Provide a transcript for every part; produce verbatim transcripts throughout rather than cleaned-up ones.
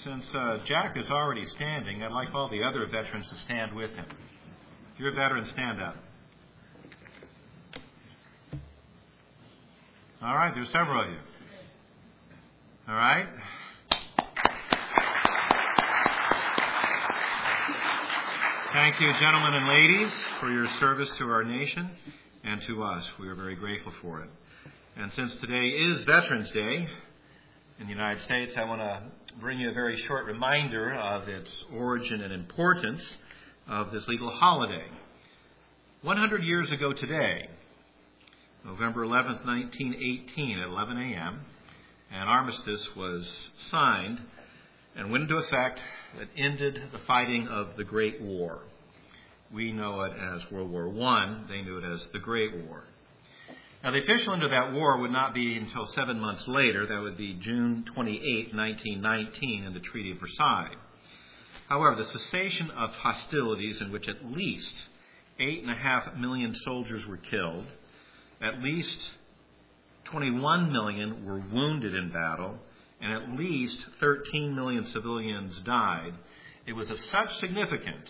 since uh, Jack is already standing, I'd like all the other veterans to stand with him. If you're a veteran, stand up. All right, there's several of you. All right. Thank you, gentlemen and ladies, for your service to our nation and to us. We are very grateful for it. And since today is Veterans Day in the United States, I want to bring you a very short reminder of its origin and importance of this legal holiday. one hundred years ago today, November eleventh, nineteen eighteen, at eleven a.m., an armistice was signed and went into effect that ended the fighting of the Great War. We know it as World War One. They knew it as the Great War. Now, the official end of that war would not be until seven months later. That would be June twenty-eighth, nineteen nineteen, in the Treaty of Versailles. However, the cessation of hostilities, in which at least eight and a half million soldiers were killed, at least twenty-one million were wounded in battle, and at least thirteen million civilians died. It was of such significance,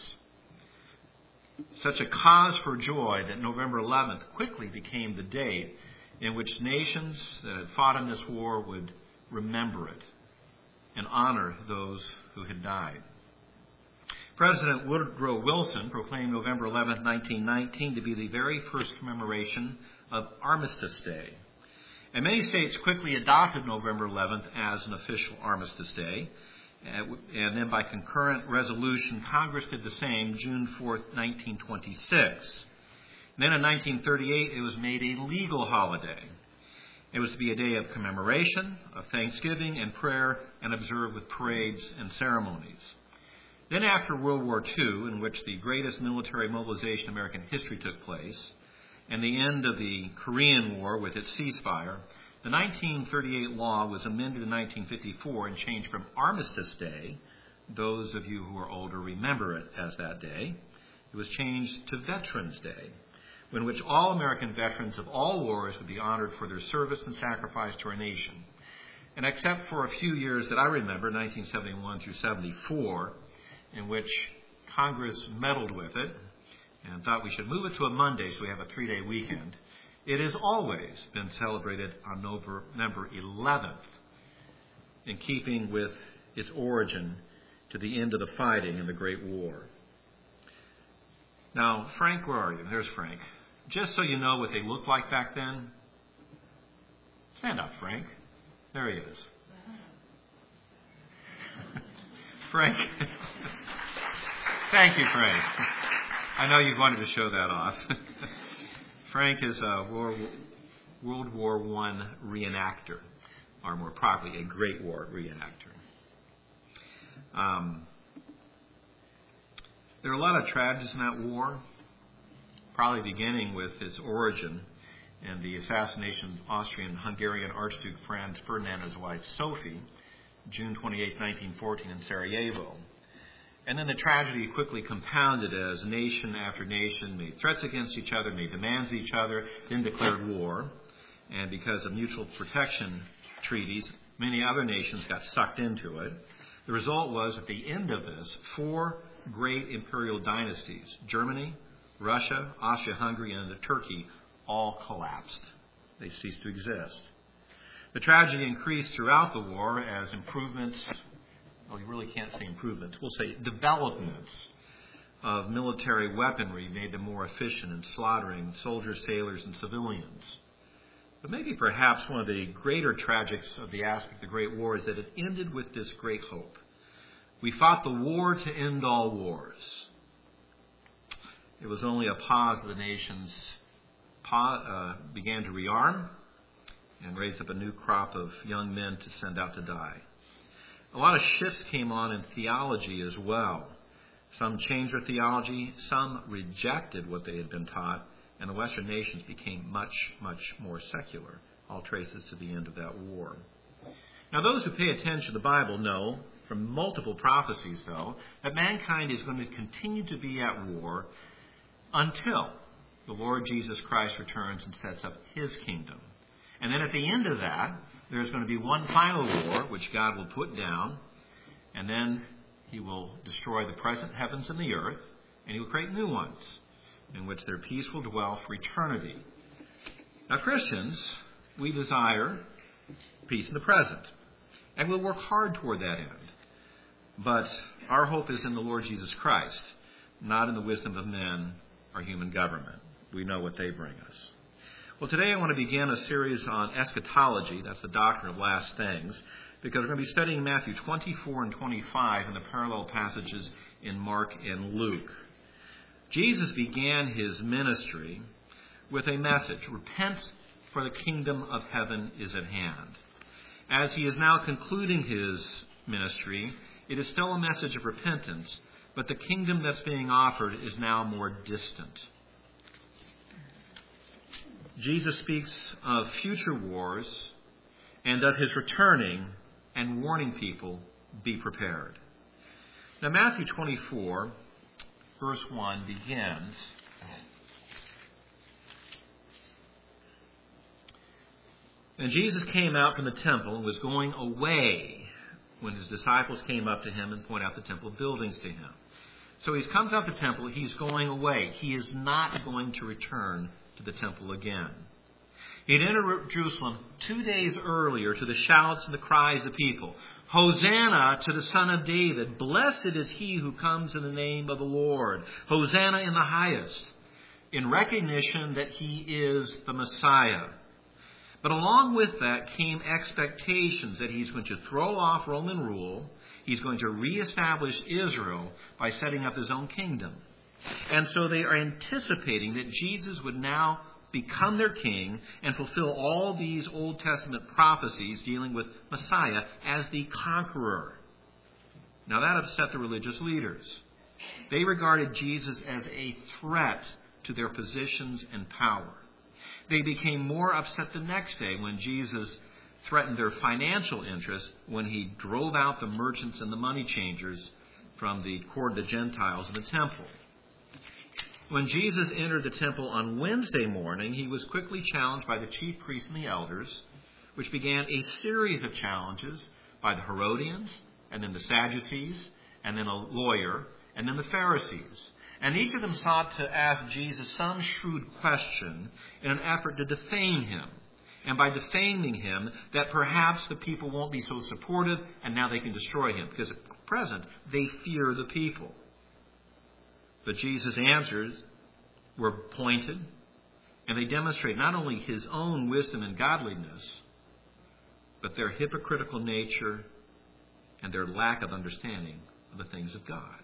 such a cause for joy, that November eleventh quickly became the date in which nations that had fought in this war would remember it and honor those who had died. President Woodrow Wilson proclaimed November eleventh, nineteen nineteen to be the very first commemoration of Armistice Day. And many states quickly adopted November eleventh as an official Armistice Day. And then by concurrent resolution, Congress did the same June fourth, nineteen twenty-six. And then in nineteen thirty-eight, it was made a legal holiday. It was to be a day of commemoration, of thanksgiving and prayer, and observed with parades and ceremonies. Then after World War Two, in which the greatest military mobilization in American history took place, and the end of the Korean War with its ceasefire, the nineteen thirty-eight law was amended in nineteen fifty-four and changed from Armistice Day. Those of you who are older remember it as that day. It was changed to Veterans Day, in which all American veterans of all wars would be honored for their service and sacrifice to our nation. And except for a few years that I remember, nineteen seventy-one through seventy-four, in which Congress meddled with it and thought we should move it to a Monday so we have a three-day weekend, it has always been celebrated on November eleventh, in keeping with its origin to the end of the fighting in the Great War. Now, Frank, where are you? There's Frank. Just so you know what they looked like back then, stand up, Frank. There he is. Frank. Thank you, Frank. I know you wanted to show that off. Frank is a World War One reenactor, or more properly, a Great War reenactor. Um, there are a lot of tragedies in that war, probably beginning with its origin and the assassination of Austrian-Hungarian Archduke Franz Ferdinand and his wife Sophie, June twenty-eighth, nineteen fourteen, in Sarajevo. And then the tragedy quickly compounded as nation after nation made threats against each other, made demands of each other, then declared war. And because of mutual protection treaties, many other nations got sucked into it. The result was, at the end of this, four great imperial dynasties, Germany, Russia, Austria-Hungary, and Turkey, all collapsed. They ceased to exist. The tragedy increased throughout the war as improvements, well, you really can't say improvements, we'll say developments of military weaponry made them more efficient in slaughtering soldiers, sailors, and civilians. But maybe perhaps one of the greater tragics of the aspect of the Great War is that it ended with this great hope. We fought the war to end all wars. It was only a pause of the nations uh, began to rearm and raise up a new crop of young men to send out to die. A lot of shifts came on in theology as well. Some changed their theology, some rejected what they had been taught, and the Western nations became much, much more secular. All traces to the end of that war. Now, those who pay attention to the Bible know from multiple prophecies, though, that mankind is going to continue to be at war until the Lord Jesus Christ returns and sets up his kingdom. And then at the end of that, there's going to be one final war, which God will put down, And then he will destroy the present heavens and the earth, and he will create new ones in which their peace will dwell for eternity. Now, Christians, we desire peace in the present, and we'll work hard toward that end. But our hope is in the Lord Jesus Christ, not in the wisdom of men or human government. We know what they bring us. Well, today I want to begin a series on eschatology. That's the doctrine of last things, because we're going to be studying Matthew twenty-four and twenty-five and the parallel passages in Mark and Luke. Jesus began his ministry with a message: repent, for the kingdom of heaven is at hand. As he is now concluding his ministry, it is still a message of repentance, but the kingdom that's being offered is now more distant. Jesus speaks of future wars and of his returning and warning people, be prepared. Now, Matthew twenty-four, verse one begins, "And Jesus came out from the temple and was going away when his disciples came up to him and pointed out the temple buildings to him." So he comes out the temple, he's going away. He is not going to return to the temple again. He had entered Jerusalem two days earlier to the shouts and the cries of people. "Hosanna to the Son of David. Blessed is he who comes in the name of the Lord. Hosanna in the highest," in recognition that he is the Messiah. But along with that came expectations that he's going to throw off Roman rule. He's going to reestablish Israel by setting up his own kingdom. And so they are anticipating that Jesus would now become their king and fulfill all these Old Testament prophecies dealing with Messiah as the conqueror. Now that upset the religious leaders. They regarded Jesus as a threat to their positions and power. They became more upset the next day when Jesus threatened their financial interests when he drove out the merchants and the money changers from the court of the Gentiles in the temple. When Jesus entered the temple on Wednesday morning, he was quickly challenged by the chief priests and the elders, which began a series of challenges by the Herodians, and then the Sadducees, and then a lawyer, and then the Pharisees. And each of them sought to ask Jesus some shrewd question in an effort to defame him. And by defaming him, that perhaps the people won't be so supportive and now they can destroy him. Because at present, they fear the people. But Jesus' answers were pointed, and they demonstrate not only his own wisdom and godliness, but their hypocritical nature and their lack of understanding of the things of God.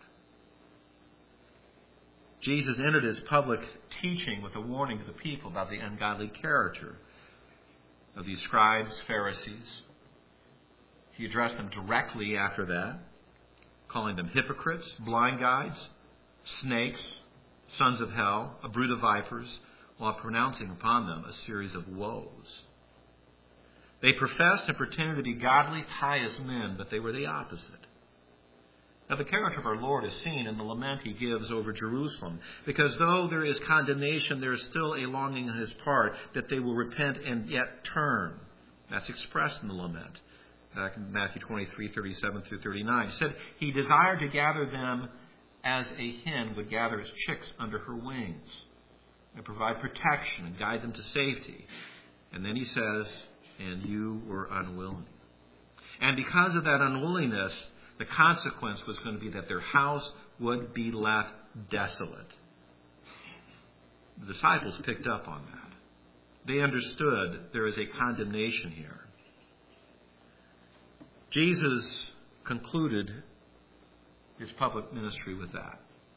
Jesus entered his public teaching with a warning to the people about the ungodly character of these scribes, Pharisees. He addressed them directly after that, calling them hypocrites, blind guides, snakes, sons of hell, a brood of vipers, while pronouncing upon them a series of woes. They professed and pretended to be godly, pious men, but they were the opposite. Now, the character of our Lord is seen in the lament he gives over Jerusalem, because though there is condemnation, there is still a longing on his part that they will repent and yet turn. That's expressed in the lament. Back in Matthew twenty-three, thirty-seven through thirty-nine. He said he desired to gather them as a hen would gather its chicks under her wings, and provide protection and guide them to safety. And then he says, and you were unwilling. And because of that unwillingness, the consequence was going to be that their house would be left desolate. The disciples picked up on that. They understood there is a condemnation here. Jesus concluded his public ministry with that.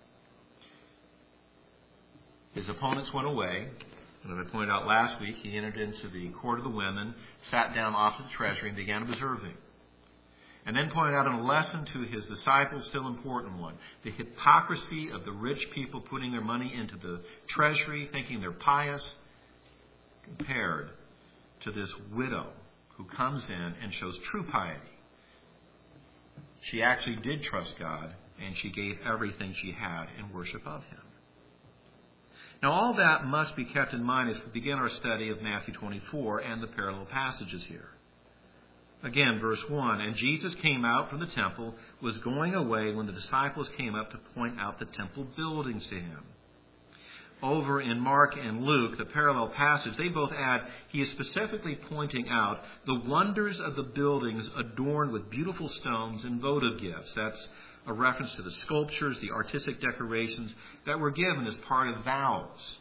His opponents went away, and as I pointed out last week, he entered into the court of the women, sat down opposite the treasury, and began observing. And then pointed out in a lesson to his disciples, still important one, the hypocrisy of the rich people putting their money into the treasury, thinking they're pious, compared to this widow who comes in and shows true piety. She actually did trust God, and she gave everything she had in worship of him. Now, all that must be kept in mind as we begin our study of Matthew twenty-four and the parallel passages here. Again, verse one, and Jesus came out from the temple, was going away when the disciples came up to point out the temple buildings to him. Over in Mark and Luke, the parallel passage, they both add, he is specifically pointing out the wonders of the buildings adorned with beautiful stones and votive gifts. That's a reference to the sculptures, the artistic decorations that were given as part of vows.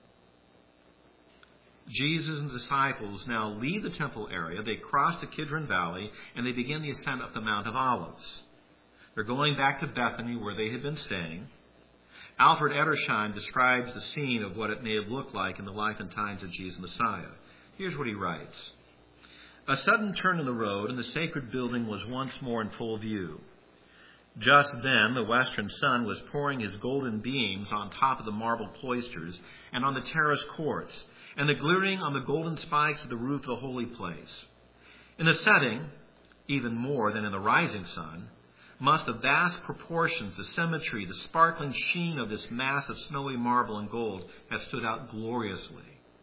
Jesus and the disciples now leave the temple area. They cross the Kidron Valley, and they begin the ascent up the Mount of Olives. They're going back to Bethany, where they had been staying. Alfred Edersheim describes the scene of what it may have looked like in the life and times of Jesus Messiah. Here's what he writes. A sudden turn in the road, and the sacred building was once more in full view. Just then, the western sun was pouring his golden beams on top of the marble cloisters and on the terrace courts, and the glittering on the golden spikes of the roof of the holy place. In the setting, even more than in the rising sun, must the vast proportions, the symmetry, the sparkling sheen of this mass of snowy marble and gold have stood out gloriously.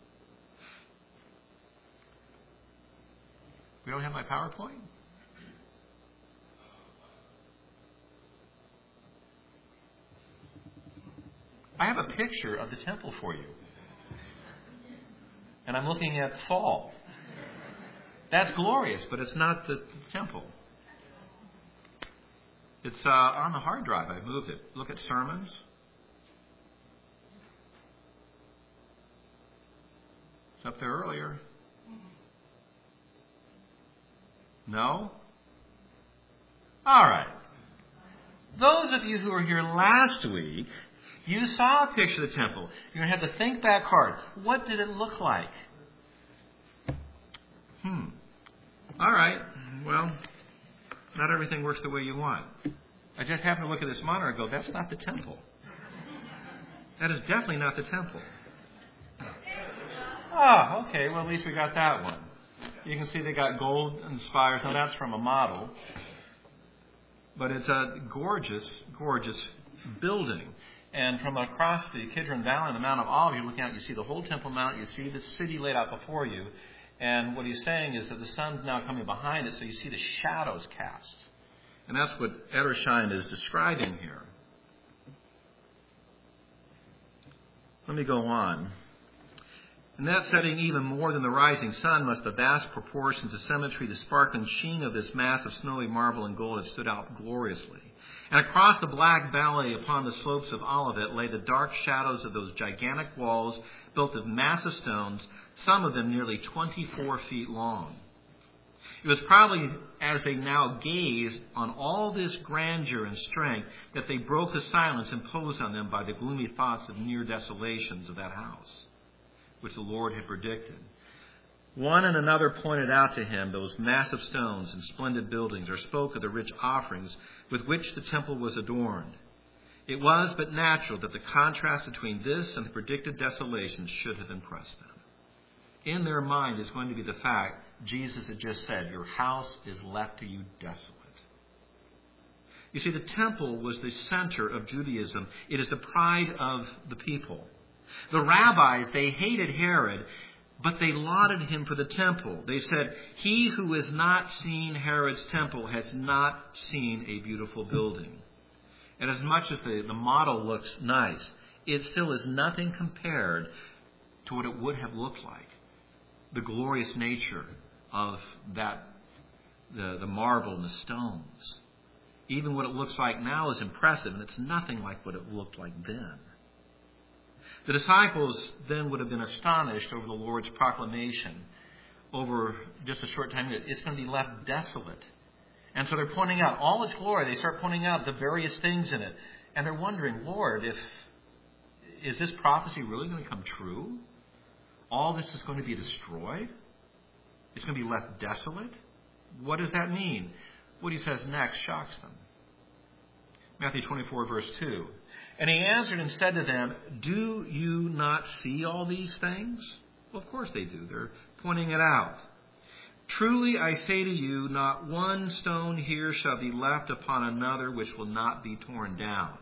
We don't have my PowerPoint? I have a picture of the temple for you. And I'm looking at fall. That's glorious, but it's not the temple. It's uh, on the hard drive. I moved it. Look at sermons. It's up there earlier. No? All right. Those of you who were here last week, you saw a picture of the temple. You're going to have to think back hard. What did it look like? Hmm. All right. Well, not everything works the way you want. I just happened to look at this monitor and go, that's not the temple. That is definitely not the temple. Oh, okay. Well, at least we got that one. You can see they got gold and spires. Now, that's from a model. But it's a gorgeous, gorgeous building. And from across the Kidron Valley and the Mount of Olives, you're looking out, you see the whole Temple Mount, you see the city laid out before you. And what he's saying is that the sun's now coming behind it, so you see the shadows cast. And that's what Edersheim is describing here. Let me go on. In that setting, even more than the rising sun, must the vast proportions, the symmetry, the sparkling sheen of this mass of snowy marble and gold have stood out gloriously. And across the black valley upon the slopes of Olivet lay the dark shadows of those gigantic walls built of massive stones, some of them nearly twenty-four feet long. It was probably as they now gazed on all this grandeur and strength that they broke the silence imposed on them by the gloomy thoughts of near desolations of that house, which the Lord had predicted. One and another pointed out to him those massive stones and splendid buildings, or spoke of the rich offerings with which the temple was adorned. It was but natural that the contrast between this and the predicted desolations should have impressed them. In their mind is going to be the fact Jesus had just said, your house is left to you desolate. You see, the temple was the center of Judaism. It is the pride of the people. The rabbis, they hated Herod, but they lauded him for the temple. They said, he who has not seen Herod's temple has not seen a beautiful building. And as much as the, the model looks nice, it still is nothing compared to what it would have looked like. The glorious nature of that, the, the marble and the stones. Even what it looks like now is impressive, and it's nothing like what it looked like then. The disciples then would have been astonished over the Lord's proclamation over just a short time that it's going to be left desolate. And so they're pointing out all its glory. They start pointing out the various things in it. And they're wondering, Lord, if is this prophecy really going to come true? All this is going to be destroyed? It's going to be left desolate? What does that mean? What he says next shocks them. Matthew twenty-four, verse two. And he answered and said to them, do you not see all these things? Well, of course they do. They're pointing it out. Truly I say to you, not one stone here shall be left upon another which will not be torn down.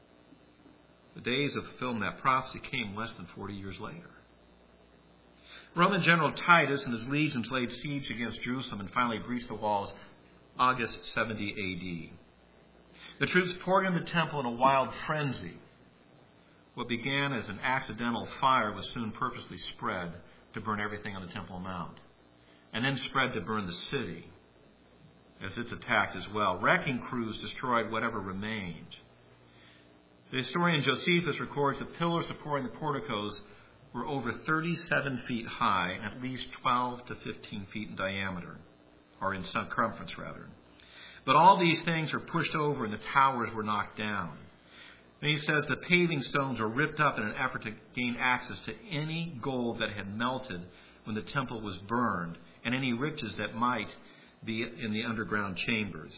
The days of fulfilling that prophecy came less than forty years later. Roman General Titus and his legions laid siege against Jerusalem and finally breached the walls August seventy A D. The troops poured into the temple in a wild frenzy. What began as an accidental fire was soon purposely spread to burn everything on the Temple Mount, and then spread to burn the city as it's attacked as well. Wrecking crews destroyed whatever remained. The historian Josephus records that pillars supporting the porticos were over thirty-seven feet high and at least twelve to fifteen feet in diameter, or in circumference rather. But all these things were pushed over and the towers were knocked down. And he says the paving stones were ripped up in an effort to gain access to any gold that had melted when the temple was burned and any riches that might be in the underground chambers.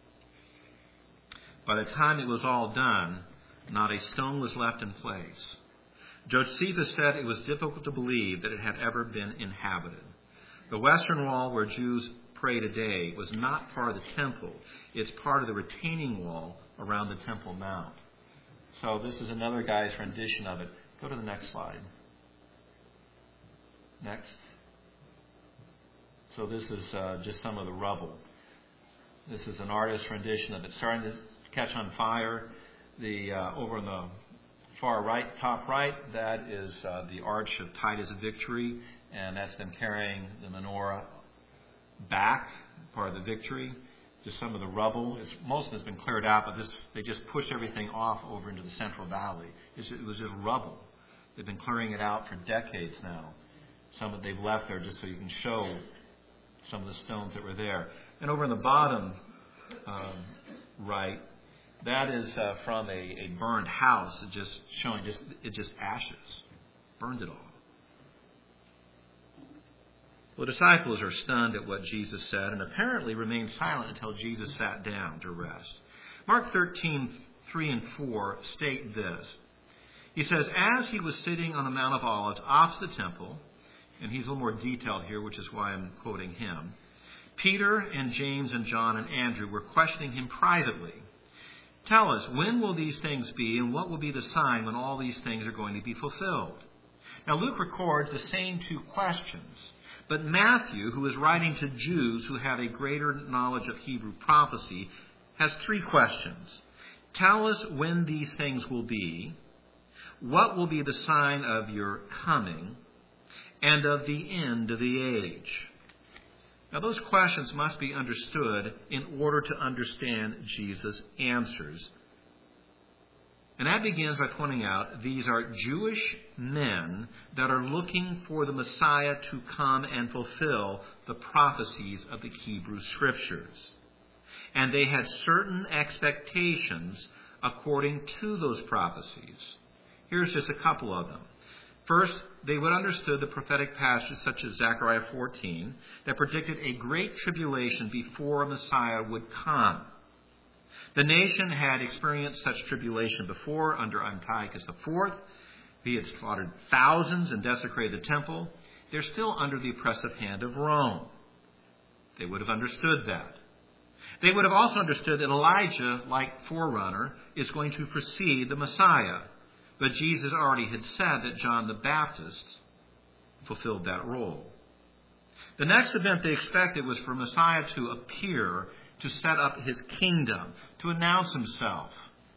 By the time it was all done, not a stone was left in place. Josephus said it was difficult to believe that it had ever been inhabited. The western wall where Jews pray today was not part of the temple. It's part of the retaining wall around the Temple Mount. So this is another guy's rendition of it. Go to the next slide. Next. So this is uh, just some of the rubble. This is an artist's rendition of it. Starting to catch on fire. The uh, over in the far right, top right, that is uh, the Arch of Titus Victory, and that's them carrying the menorah back, part of the victory. Just some of the rubble. It's, most of it's been cleared out, but this they just pushed everything off over into the Central Valley. It's, it was just rubble. They've been clearing it out for decades now. Some of they've left there just so you can show some of the stones that were there. And over in the bottom um, right, that is uh, from a, a burned house. It just showing just it just ashes, burned it all. Well, the disciples are stunned at what Jesus said and apparently remained silent until Jesus sat down to rest. Mark thirteen, three and four state this. He says, as he was sitting on the Mount of Olives opposite the temple, and he's a little more detailed here, which is why I'm quoting him, Peter and James and John and Andrew were questioning him privately. Tell us, when will these things be, and what will be the sign when all these things are going to be fulfilled? Now, Luke records the same two questions. But Matthew, who is writing to Jews who have a greater knowledge of Hebrew prophecy, has three questions. Tell us when these things will be, what will be the sign of your coming, and of the end of the age. Now, those questions must be understood in order to understand Jesus' answers. And that begins by pointing out these are Jewish men that are looking for the Messiah to come and fulfill the prophecies of the Hebrew Scriptures. And they had certain expectations according to those prophecies. Here's just a couple of them. First, they would have understood the prophetic passages such as Zechariah fourteen that predicted a great tribulation before a Messiah would come. The nation had experienced such tribulation before under Antiochus the fourth. He had slaughtered thousands and desecrated the temple. They're still under the oppressive hand of Rome. They would have understood that. They would have also understood that Elijah, like forerunner, is going to precede the Messiah. But Jesus already had said that John the Baptist fulfilled that role. The next event they expected was for Messiah to appear to set up his kingdom, to announce himself.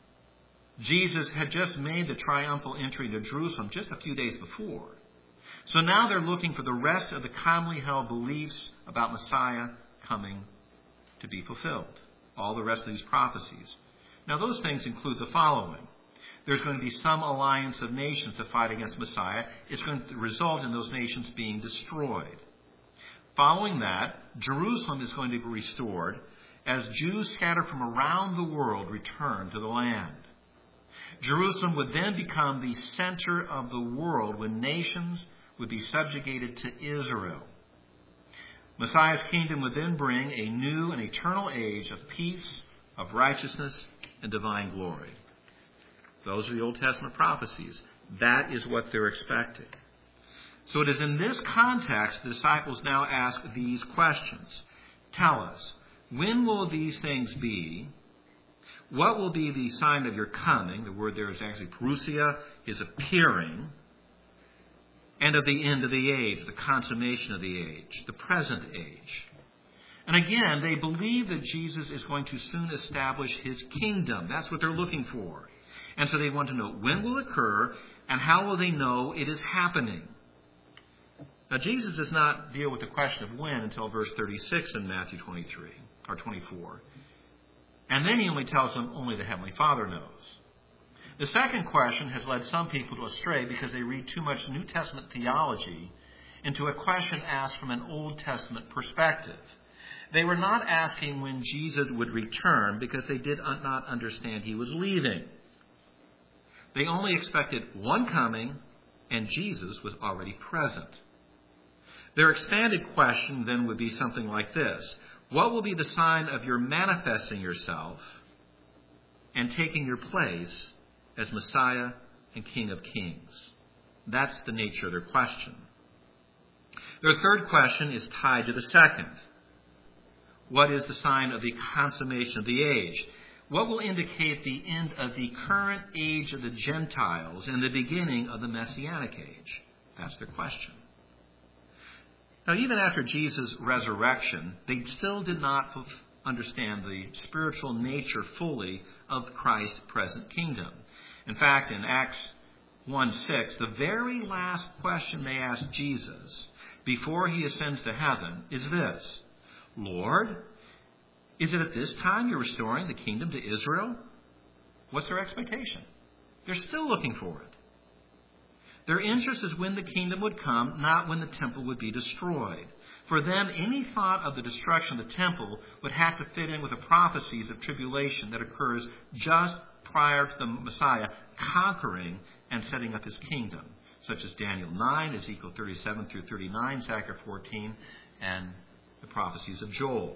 Jesus had just made the triumphal entry to Jerusalem just a few days before. So now they're looking for the rest of the commonly held beliefs about Messiah coming to be fulfilled. All the rest of these prophecies. Now those things include the following. There's going to be some alliance of nations to fight against Messiah. It's going to result in those nations being destroyed. Following that, Jerusalem is going to be restored as Jews scattered from around the world return to the land. Jerusalem would then become the center of the world when nations would be subjugated to Israel. Messiah's kingdom would then bring a new and eternal age of peace, of righteousness, and divine glory. Those are the Old Testament prophecies. That is what they're expecting. So it is in this context the disciples now ask these questions. Tell us, when will these things be? What will be the sign of your coming? The word there is actually parousia, his appearing. and of the end of the age, the consummation of the age, the present age. And again, they believe that Jesus is going to soon establish his kingdom. That's what they're looking for. And so they want to know when will it occur and how will they know it is happening. Now, Jesus does not deal with the question of when until verse thirty-six in Matthew twenty-three or twenty-four. And then he only tells them only the Heavenly Father knows. The second question has led some people to astray because they read too much New Testament theology into a question asked from an Old Testament perspective. They were not asking when Jesus would return because they did not understand he was leaving. They only expected one coming, and Jesus was already present. Their expanded question then would be something like this: what will be the sign of your manifesting yourself and taking your place as Messiah and King of Kings? That's the nature of their question. Their third question is tied to the second. What is the sign of the consummation of the age? What will indicate the end of the current age of the Gentiles and the beginning of the Messianic age? That's their question. Now, even after Jesus' resurrection, they still did not understand the spiritual nature fully of Christ's present kingdom. In fact, in Acts one six, the very last question they asked Jesus before he ascends to heaven is this: Lord, is it at this time you're restoring the kingdom to Israel? What's their expectation? They're still looking for it. Their interest is when the kingdom would come, not when the temple would be destroyed. For them, any thought of the destruction of the temple would have to fit in with the prophecies of tribulation that occurs just prior to the Messiah conquering and setting up his kingdom, such as Daniel nine, Ezekiel thirty-seven through thirty-nine, Zechariah fourteen, and the prophecies of Joel.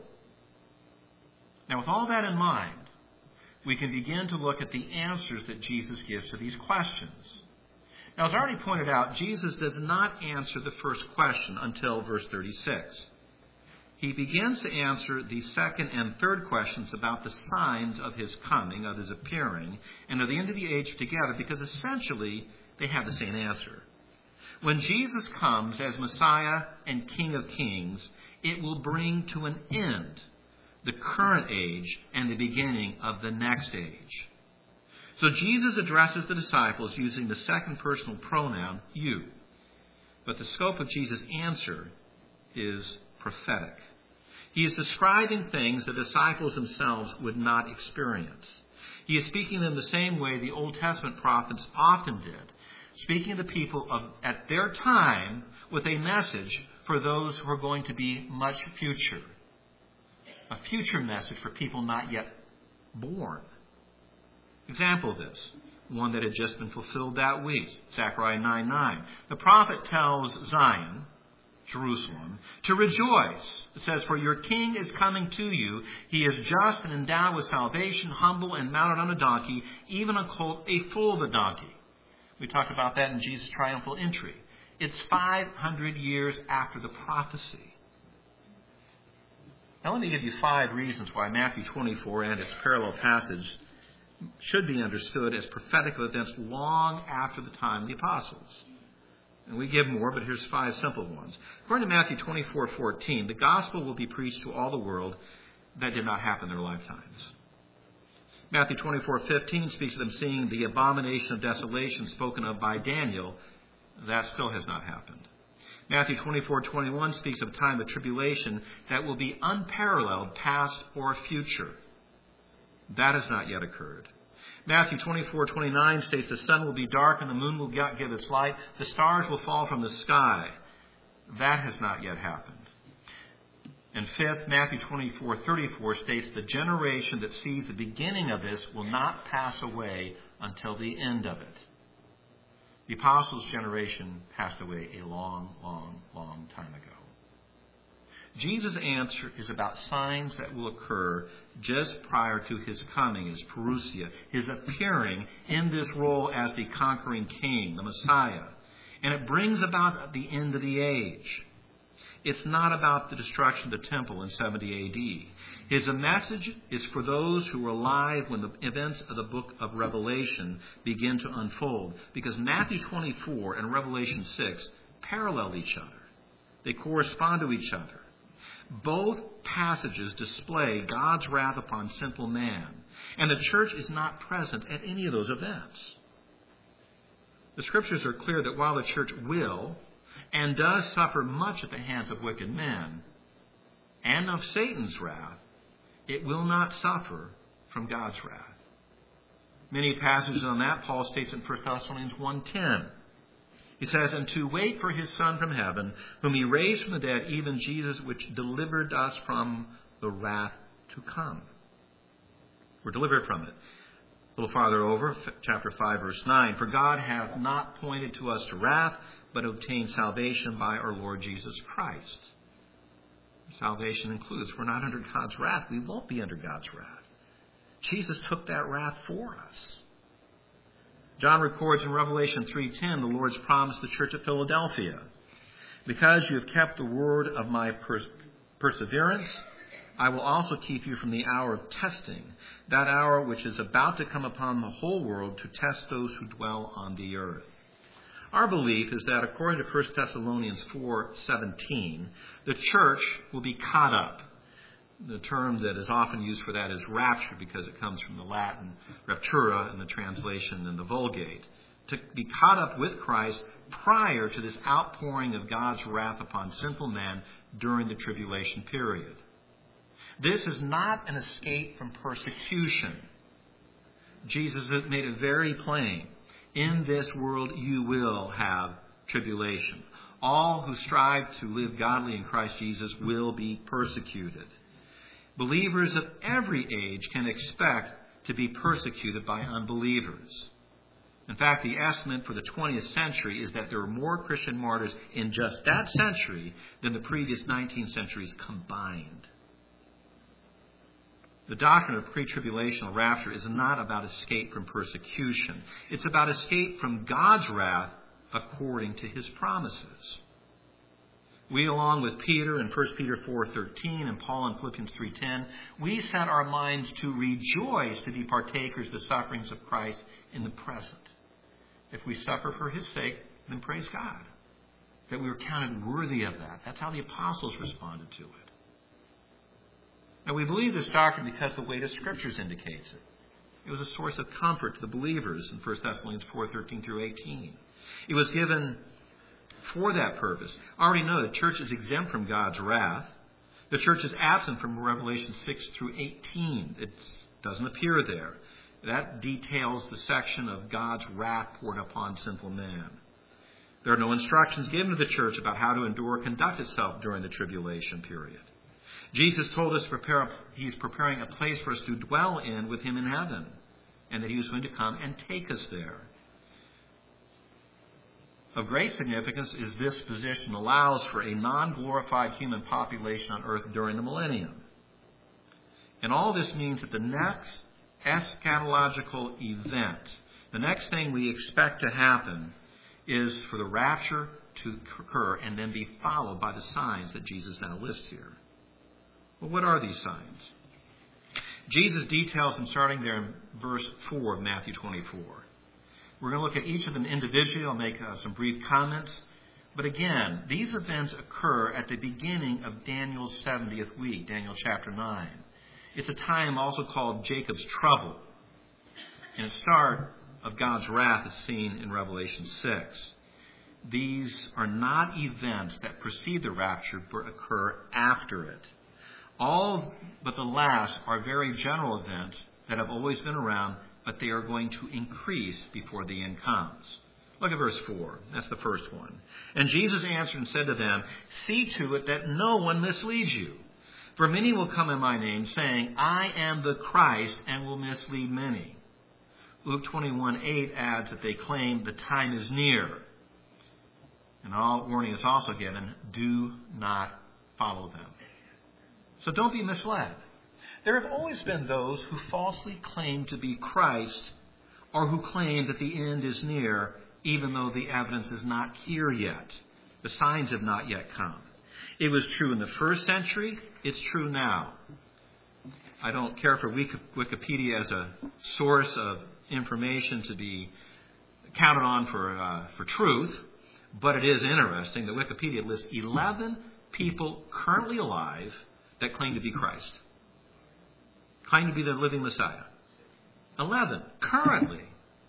Now, with all that in mind, we can begin to look at the answers that Jesus gives to these questions. Now, as I already pointed out, Jesus does not answer the first question until verse thirty-six. He begins to answer the second and third questions about the signs of his coming, of his appearing, and of the end of the age together, because essentially they have the same answer. When Jesus comes as Messiah and King of Kings, it will bring to an end the current age and the beginning of the next age. So Jesus addresses the disciples using the second personal pronoun, you. But the scope of Jesus' answer is prophetic. He is describing things the disciples themselves would not experience. He is speaking to them the same way the Old Testament prophets often did, speaking to people of, at their time with a message for those who are going to be much future. A future message for people not yet born. Example of this, one that had just been fulfilled that week, Zechariah nine nine. The prophet tells Zion, Jerusalem, to rejoice. It says, for your king is coming to you. He is just and endowed with salvation, humble and mounted on a donkey, even a colt, a foal of a donkey. We talked about that in Jesus' triumphal entry. It's five hundred years after the prophecy. Now let me give you five reasons why Matthew twenty-four and its parallel passage should be understood as prophetic events long after the time of the apostles. And we give more, but here's five simple ones. According to Matthew twenty-four fourteen, the gospel will be preached to all the world. That did not happen in their lifetimes. Matthew twenty-four fifteen speaks of them seeing the abomination of desolation spoken of by Daniel. That still has not happened. Matthew twenty-four twenty-one speaks of a time of tribulation that will be unparalleled, past or future. That has not yet occurred. Matthew twenty-four twenty-nine states the sun will be dark and the moon will not give its light. The stars will fall from the sky. That has not yet happened. And fifth, Matthew twenty-four thirty-four states the generation that sees the beginning of this will not pass away until the end of it. The apostles' generation passed away a long, long, long time ago. Jesus' answer is about signs that will occur just prior to his coming, his parousia, his appearing in this role as the conquering king, the Messiah. And it brings about the end of the age. It's not about the destruction of the temple in seventy A D. His message is for those who were alive when the events of the book of Revelation begin to unfold. Because Matthew twenty-four and Revelation six parallel each other. They correspond to each other. Both passages display God's wrath upon sinful man, and the church is not present at any of those events. The Scriptures are clear that while the church will and does suffer much at the hands of wicked men and of Satan's wrath, it will not suffer from God's wrath. Many passages on that Paul states in First Thessalonians one ten. He says, "And to wait for his Son from heaven, whom he raised from the dead, even Jesus, which delivered us from the wrath to come." We're delivered from it. A little farther over, chapter five, verse nine. "For God hath not pointed to us to wrath, but obtained salvation by our Lord Jesus Christ." Salvation includes, we're not under God's wrath. We won't be under God's wrath. Jesus took that wrath for us. John records in Revelation three ten the Lord's promise to the church at Philadelphia. "Because you have kept the word of my pers- perseverance, I will also keep you from the hour of testing, that hour which is about to come upon the whole world to test those who dwell on the earth." Our belief is that according to First Thessalonians four seventeen, the church will be caught up. The term that is often used for that is rapture, because it comes from the Latin raptura in the translation in the Vulgate. To be caught up with Christ prior to this outpouring of God's wrath upon sinful man during the tribulation period. This is not an escape from persecution. Jesus has made it very plain. In this world you will have tribulation. All who strive to live godly in Christ Jesus will be persecuted. Believers of every age can expect to be persecuted by unbelievers. In fact, the estimate for the twentieth century is that there were more Christian martyrs in just that century than the previous nineteen centuries combined. The doctrine of pre-tribulational rapture is not about escape from persecution. It's about escape from God's wrath according to his promises. We, along with Peter in First Peter four thirteen and Paul in Philippians three ten, we set our minds to rejoice to be partakers of the sufferings of Christ in the present. If we suffer for his sake, then praise God that we were counted worthy of that. That's how the apostles responded to it. Now, we believe this doctrine because the weight of Scriptures indicates it. It was a source of comfort to the believers in First Thessalonians four thirteen through eighteen. It was given for that purpose. I already know the church is exempt from God's wrath. The church is absent from Revelation six through eighteen. It doesn't appear there. That details the section of God's wrath poured upon sinful man. There are no instructions given to the church about how to endure or conduct itself during the tribulation period. Jesus told us to prepare, he's preparing a place for us to dwell in with him in heaven, and that he was going to come and take us there. Of great significance is this position allows for a non-glorified human population on earth during the millennium. And all this means that the next eschatological event, the next thing we expect to happen, is for the rapture to occur and then be followed by the signs that Jesus now lists here. Well, what are these signs? Jesus details them starting there in verse four of Matthew twenty-four. We're going to look at each of them individually. I'll make uh, some brief comments. But again, these events occur at the beginning of Daniel's seventieth week, Daniel chapter nine. It's a time also called Jacob's trouble. And the start of God's wrath is seen in Revelation six. These are not events that precede the rapture, but occur after it. All but the last are very general events that have always been around, but they are going to increase before the end comes. Look at verse four. That's the first one. "And Jesus answered and said to them, See to it that no one misleads you. For many will come in my name, saying, I am the Christ, and will mislead many." Luke twenty-one eight adds that they claim the time is near. And all warning is also given, do not follow them. So don't be misled. There have always been those who falsely claim to be Christ, or who claim that the end is near, even though the evidence is not here yet. The signs have not yet come. It was true in the first century. It's true now. I don't care for Wikipedia as a source of information to be counted on for uh, for truth, But it is interesting that Wikipedia lists eleven people currently alive that claim to be Christ. Claim to be the living Messiah. eleven, currently.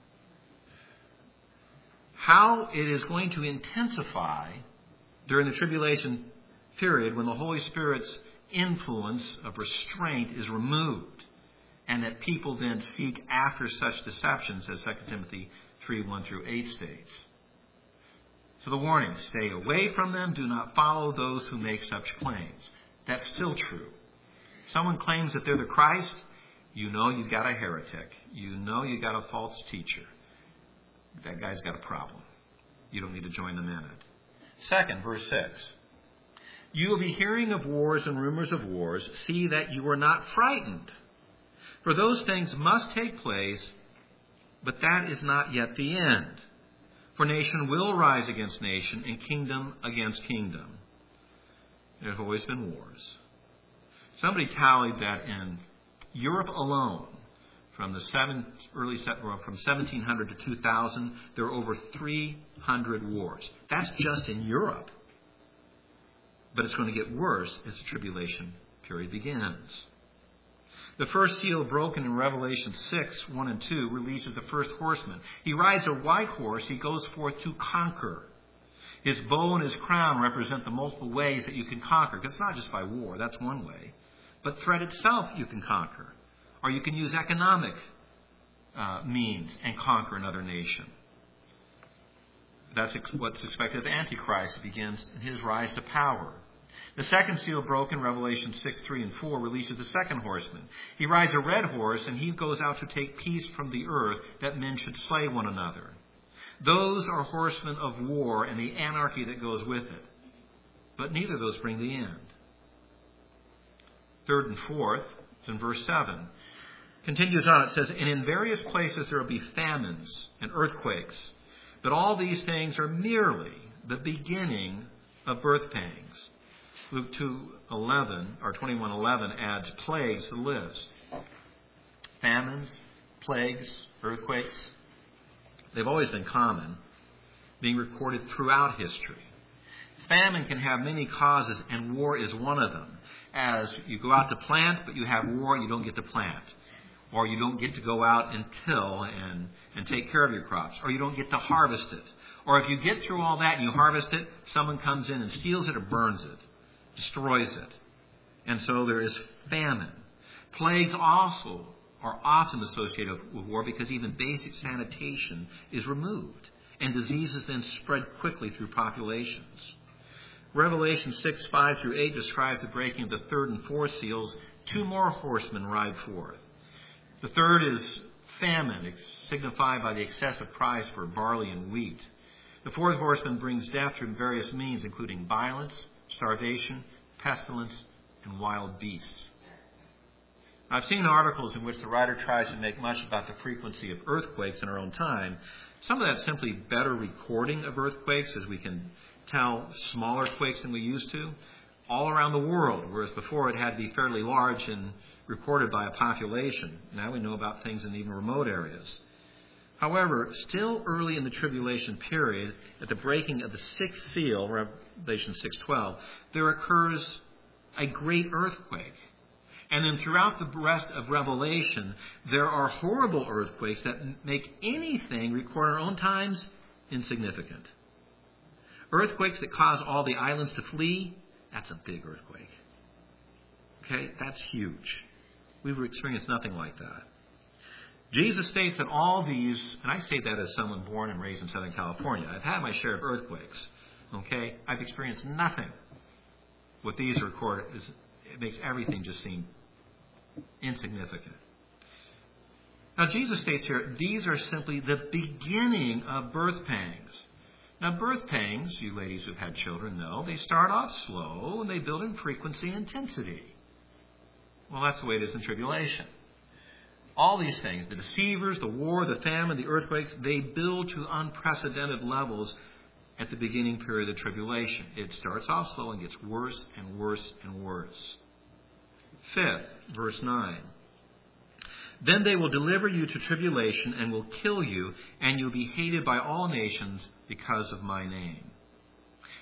How it is going to intensify during the tribulation period when the Holy Spirit's influence of restraint is removed, and that people then seek after such deceptions, as Second Timothy three, one through eight states. So the warning, stay away from them, do not follow those who make such claims. That's still true. Someone claims that they're the Christ, you know you've got a heretic. You know you've got a false teacher. That guy's got a problem. You don't need to join them in it. Second, verse six. You will be hearing of wars and rumors of wars. See that you are not frightened. For those things must take place, but that is not yet the end. For nation will rise against nation and kingdom against kingdom. There have always been wars. Somebody tallied that in Europe alone, from the seven, early from seventeen hundred to two thousand, there were over three hundred wars. That's just in Europe. But it's going to get worse as the tribulation period begins. The first seal broken in Revelation six, one and two releases the first horseman. He rides a white horse. He goes forth to conquer. His bow and his crown represent the multiple ways that you can conquer. Because it's not just by war. That's one way. But threat itself you can conquer. Or you can use economic uh, means and conquer another nation. That's ex- what's expected of Antichrist. Begins in his rise to power. The second seal broken, Revelation six, three, and four, releases the second horseman. He rides a red horse, and he goes out to take peace from the earth, that men should slay one another. Those are horsemen of war and the anarchy that goes with it. But neither of those bring the end. Third and fourth, it's in verse seven. Continues on, it says, and in various places there will be famines and earthquakes. But all these things are merely the beginning of birth pangs. Luke two eleven or twenty-one eleven adds plagues to the list. Famines, plagues, earthquakes. They've always been common, being recorded throughout history. Famine can have many causes, and war is one of them. As you go out to plant, but you have war, you don't get to plant. Or you don't get to go out and till and, and take care of your crops. Or you don't get to harvest it. Or if you get through all that and you harvest it, someone comes in and steals it or burns it. Destroys it. And so there is famine. Plagues also are often associated with war because even basic sanitation is removed. And diseases then spread quickly through populations. Revelation six, five through eight describes the breaking of the third and fourth seals. Two more horsemen ride forth. The third is famine, signified by the excessive price for barley and wheat. The fourth horseman brings death through various means, including violence, starvation, pestilence, and wild beasts. I've seen articles in which the writer tries to make much about the frequency of earthquakes in our own time. Some of that's simply better recording of earthquakes, as we can tell smaller quakes than we used to, all around the world, whereas before it had to be fairly large and recorded by a population. Now we know about things in even remote areas. However, still early in the tribulation period, at the breaking of the sixth seal, Revelation six twelve, there occurs a great earthquake. And then throughout the rest of Revelation, there are horrible earthquakes that make anything recorded in our own times insignificant. Earthquakes that cause all the islands to flee, that's a big earthquake. Okay, that's huge. We've experienced nothing like that. Jesus states that all these, and I say that as someone born and raised in Southern California, I've had my share of earthquakes. Okay, I've experienced nothing. What these record is, it makes everything just seem insignificant. Now Jesus states here, these are simply the beginning of birth pangs. Now birth pangs, you ladies who've had children know, they start off slow and they build in frequency and intensity. Well, that's the way it is in tribulation. All these things, the deceivers, the war, the famine, the earthquakes, they build to unprecedented levels at the beginning period of the tribulation. It starts off slow and gets worse and worse and worse. Fifth, verse nine. Then they will deliver you to tribulation and will kill you, and you'll be hated by all nations because of my name.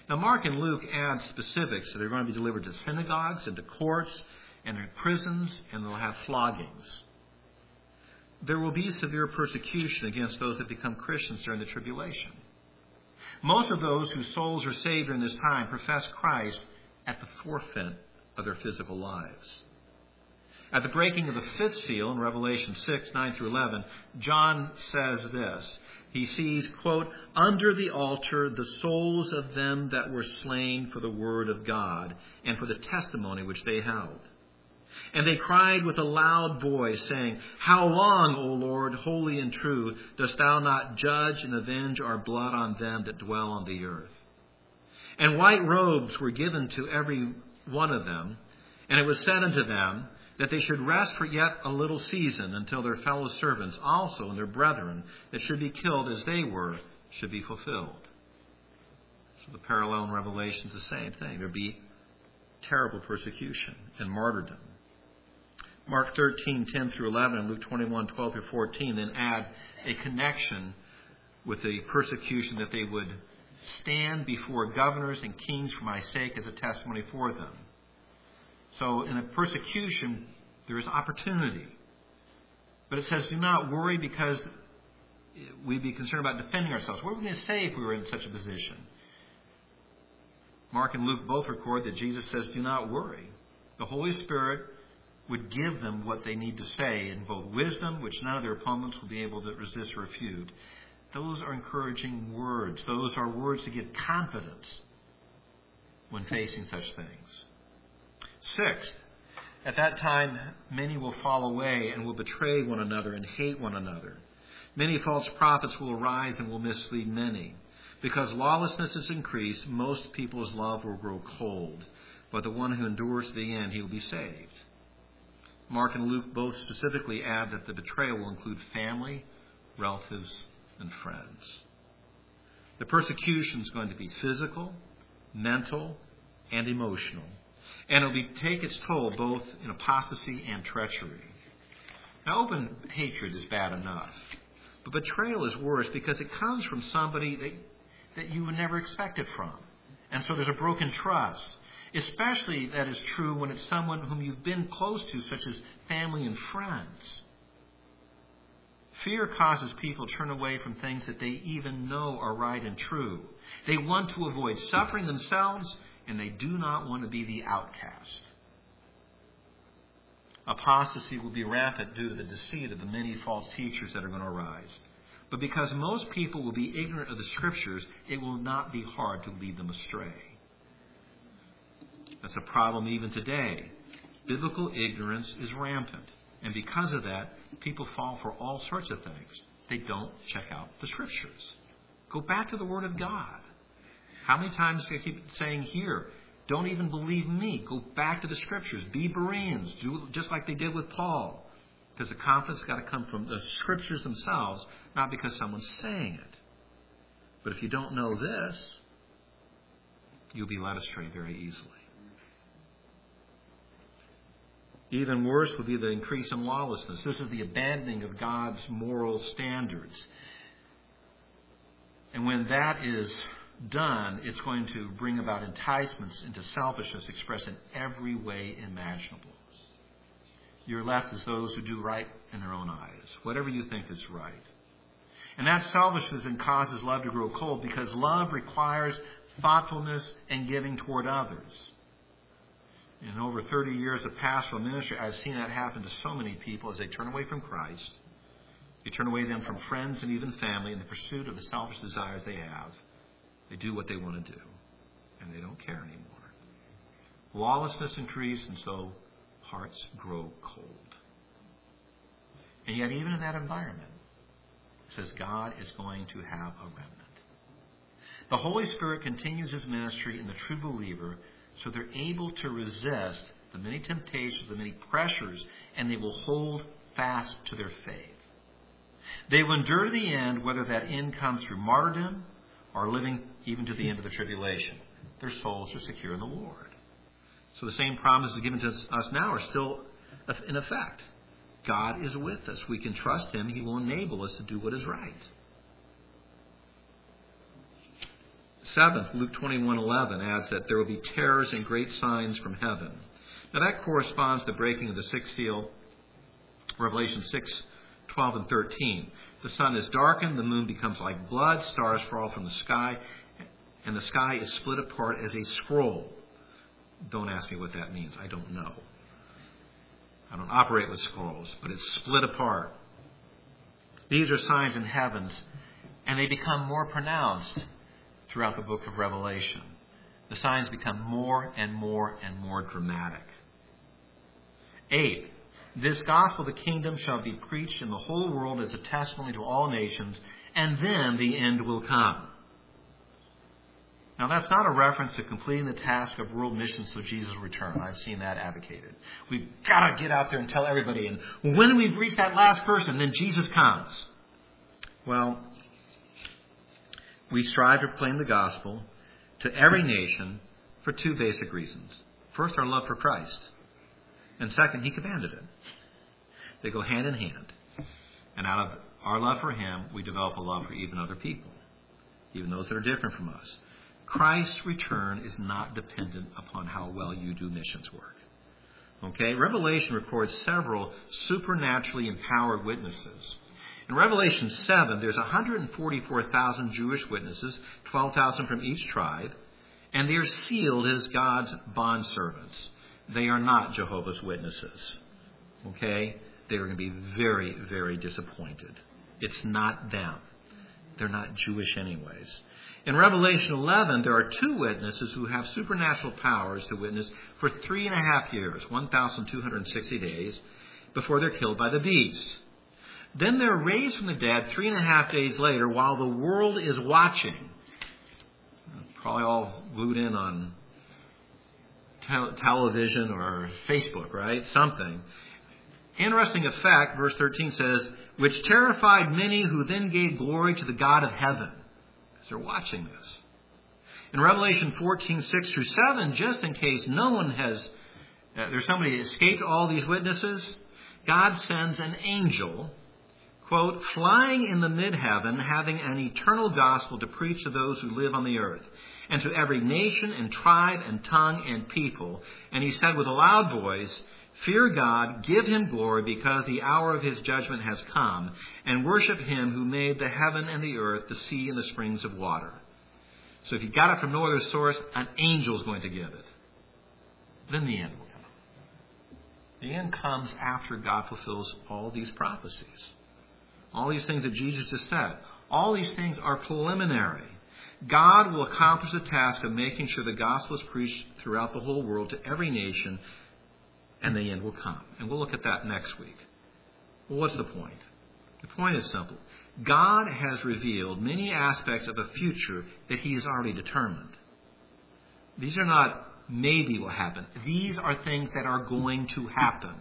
Now, Mark and Luke add specifics that they're going to be delivered to synagogues and to courts and to prisons, and they'll have floggings. There will be severe persecution against those that become Christians during the tribulation. Most of those whose souls are saved during this time profess Christ at the forefront of their physical lives. At the breaking of the fifth seal in Revelation six, nine through eleven, John says this. He sees, quote, under the altar the souls of them that were slain for the word of God and for the testimony which they held. And they cried with a loud voice, saying, how long, O Lord, holy and true, dost thou not judge and avenge our blood on them that dwell on the earth? And white robes were given to every one of them, and it was said unto them, that they should rest for yet a little season until their fellow servants also and their brethren that should be killed as they were should be fulfilled. So the parallel in Revelation is the same thing. There'll be terrible persecution and martyrdom. Mark thirteen, ten through eleven and Luke twenty-one, twelve through fourteen then add a connection with the persecution that they would stand before governors and kings for my sake as a testimony for them. So in a persecution, there is opportunity. But it says, do not worry because we'd be concerned about defending ourselves. What are we going to say if we were in such a position? Mark and Luke both record that Jesus says, do not worry. The Holy Spirit would give them what they need to say in both wisdom, which none of their opponents will be able to resist or refute. Those are encouraging words. Those are words to give confidence when facing such things. Sixth, at that time, many will fall away and will betray one another and hate one another. Many false prophets will arise and will mislead many. Because lawlessness is increased, most people's love will grow cold. But the one who endures to the end, he will be saved. Mark and Luke both specifically add that the betrayal will include family, relatives, and friends. The persecution is going to be physical, mental, and emotional. And it will be, take its toll both in apostasy and treachery. Now, open hatred is bad enough. But betrayal is worse because it comes from somebody that, that you would never expect it from. And so there's a broken trust. Especially that is true when it's someone whom you've been close to, such as family and friends. Fear causes people to turn away from things that they even know are right and true. They want to avoid suffering themselves, and they do not want to be the outcast. Apostasy will be rampant due to the deceit of the many false teachers that are going to arise. But because most people will be ignorant of the Scriptures, it will not be hard to lead them astray. That's a problem even today. Biblical ignorance is rampant. And because of that, people fall for all sorts of things. They don't check out the Scriptures. Go back to the Word of God. How many times do I keep saying here, don't even believe me. Go back to the Scriptures. Be Bereans. Do just like they did with Paul. Because the confidence has got to come from the Scriptures themselves, not because someone's saying it. But if you don't know this, you'll be led astray very easily. Even worse would be the increase in lawlessness. This is the abandoning of God's moral standards. And when that is done, it's going to bring about enticements into selfishness expressed in every way imaginable. You're left as those who do right in their own eyes, whatever you think is right. And that selfishness then causes love to grow cold because love requires thoughtfulness and giving toward others. In over thirty years of pastoral ministry, I've seen that happen to so many people as they turn away from Christ. They turn away them from friends and even family in the pursuit of the selfish desires they have. They do what they want to do, and they don't care anymore. Lawlessness increases, and so hearts grow cold. And yet, even in that environment, it says God is going to have a remnant. The Holy Spirit continues His ministry in the true believer, so they're able to resist the many temptations, the many pressures, and they will hold fast to their faith. They will endure to the end, whether that end comes through martyrdom or living even to the end of the tribulation. Their souls are secure in the Lord. So the same promises given to us now are still in effect. God is with us. We can trust Him. He will enable us to do what is right. seventh, Luke twenty-one eleven adds that there will be terrors and great signs from heaven. Now that corresponds to the breaking of the sixth seal, Revelation six, twelve and thirteen. The sun is darkened, the moon becomes like blood, stars fall from the sky, and the sky is split apart as a scroll. Don't ask me what that means. I don't know. I don't operate with scrolls, but it's split apart. These are signs in heavens, and they become more pronounced throughout the book of Revelation. The signs become more and more and more dramatic. Eighth, this gospel of the kingdom shall be preached in the whole world as a testimony to all nations, and then the end will come. Now, that's not a reference to completing the task of world missions till Jesus' return. I've seen that advocated. We've got to get out there and tell everybody. And when we've reached that last person, then Jesus comes. Well, we strive to proclaim the gospel to every nation for two basic reasons. First, our love for Christ. And second, He commanded it. They go hand in hand. And out of our love for Him, we develop a love for even other people, even those that are different from us. Christ's return is not dependent upon how well you do missions work. Okay? Revelation records several supernaturally empowered witnesses. In Revelation seven, there's one hundred forty-four thousand Jewish witnesses, twelve thousand from each tribe, and they are sealed as God's bondservants. They are not Jehovah's Witnesses. Okay? They are going to be very, very disappointed. It's not them. They're not Jewish anyways. In Revelation eleven, there are two witnesses who have supernatural powers to witness for three and a half years, one thousand two hundred sixty days, before they're killed by the beast. Then they're raised from the dead three and a half days later while the world is watching. Probably all glued in on te- television or Facebook, right? Something. Interesting effect, verse thirteen says, which terrified many who then gave glory to the God of heaven. They're watching this. In Revelation fourteen, six through seven, just in case no one has, uh, there's somebody who escaped all these witnesses, God sends an angel, quote, flying in the mid-heaven, having an eternal gospel to preach to those who live on the earth, and to every nation and tribe and tongue and people. And he said with a loud voice, fear God, give Him glory, because the hour of His judgment has come, and worship Him who made the heaven and the earth, the sea and the springs of water. So if you got it from no other source, an angel is going to give it. Then the end will come. The end comes after God fulfills all these prophecies. All these things that Jesus just said. All these things are preliminary. God will accomplish the task of making sure the gospel is preached throughout the whole world to every nation, and the end will come. And we'll look at that next week. Well, what's the point? The point is simple. God has revealed many aspects of a future that He has already determined. These are not maybe will happen. These are things that are going to happen.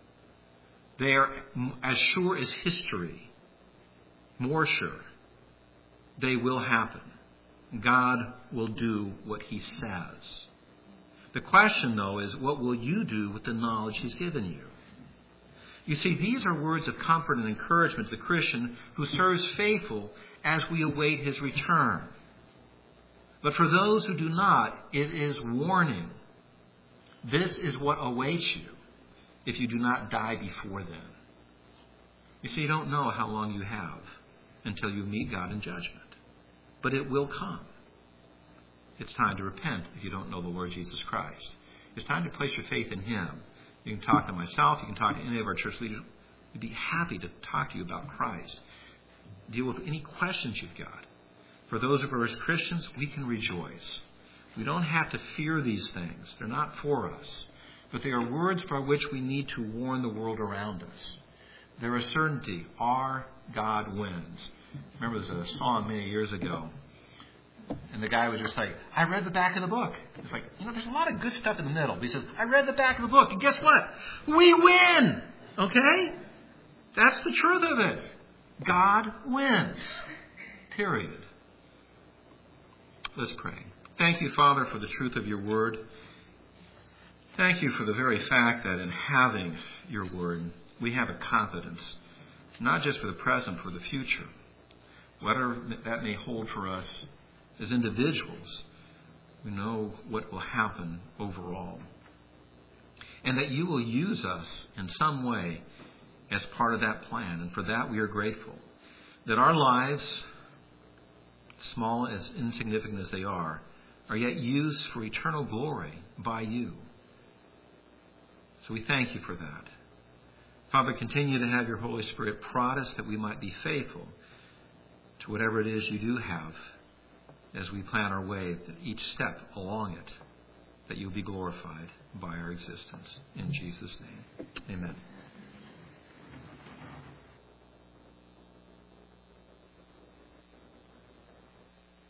They are as sure as history. More sure. They will happen. God will do what He says. The question, though, is what will you do with the knowledge He's given you? You see, these are words of comfort and encouragement to the Christian who serves faithful as we await His return. But for those who do not, it is warning. This is what awaits you if you do not die before then. You see, you don't know how long you have until you meet God in judgment. But it will come. It's time to repent if you don't know the Lord Jesus Christ. It's time to place your faith in Him. You can talk to myself. You can talk to any of our church leaders. We'd be happy to talk to you about Christ. Deal with any questions you've got. For those of us as Christians, we can rejoice. We don't have to fear these things. They're not for us. But they are words by which we need to warn the world around us. They're a certainty. Our God wins. Remember, there was a song many years ago. And the guy was just like, I read the back of the book. It's like, you know, there's a lot of good stuff in the middle. But he says, I read the back of the book. And guess what? We win. Okay? That's the truth of it. God wins. Period. Let's pray. Thank you, Father, for the truth of your word. Thank you for the very fact that in having your word, we have a confidence, not just for the present, for the future. Whatever that may hold for us as individuals, we know what will happen overall. And that you will use us in some way as part of that plan. And for that we are grateful. That our lives, small as insignificant as they are, are yet used for eternal glory by you. So we thank you for that. Father, continue to have your Holy Spirit prod us that we might be faithful to whatever it is you do have as we plan our way, that each step along it, that you'll be glorified by our existence. In Jesus' name, amen.